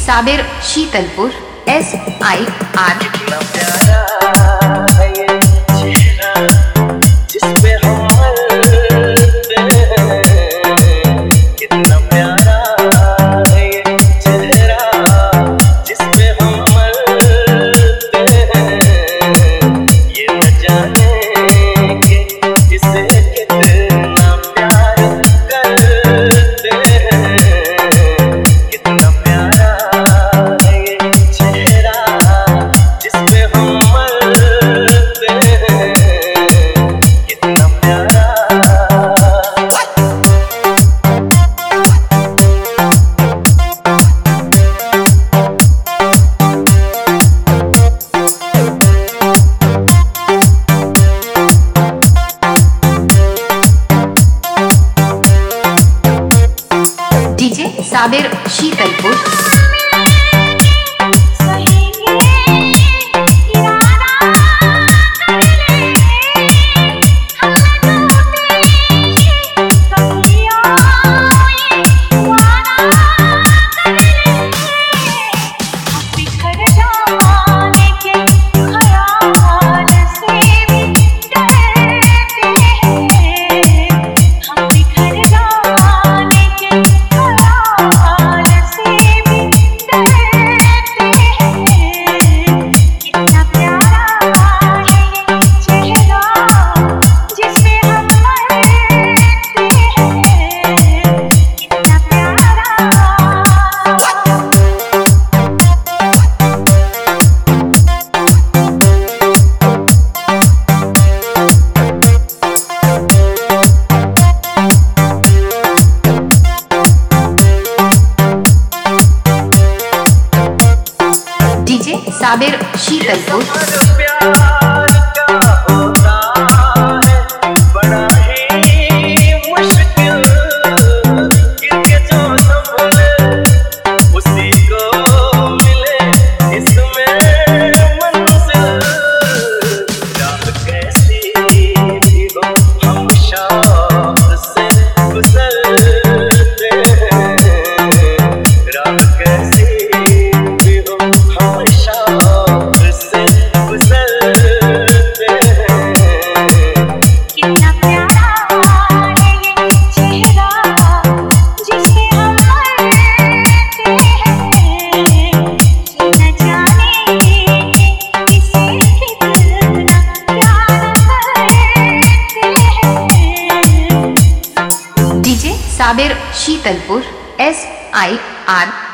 Sabir Sheetalpur SIR। कितना प्यारा है ये चेहरा जिसपे हम मरते हैं, कितना प्यारा है ये चेहरा जिसपे हम मरते हैं, ये न जाने कि इसे कितना प्यार करते हैं, कितना प्यारा है ये चेहरा जिसपे हम मरते हैं, कितना प्यारा। DJ साबिर शीतलपुर। DJ साबिर शीतलपुर। प्यार का होता है बड़ा ही मुश्किल, क्योंकि जो संभले उसी को मिले इसमें मंजिल, राह कैसी भी हो हम शौक से गुजरते हैं, राह कैसी भी हो हम शौक से गुजरते हैं, कितना प्यारा है ये चेहरा जिसपे हम मरते हैं, ये न जाने किसे कितना प्यार करते हैं। DJ Sabir Sheetalpur SIR।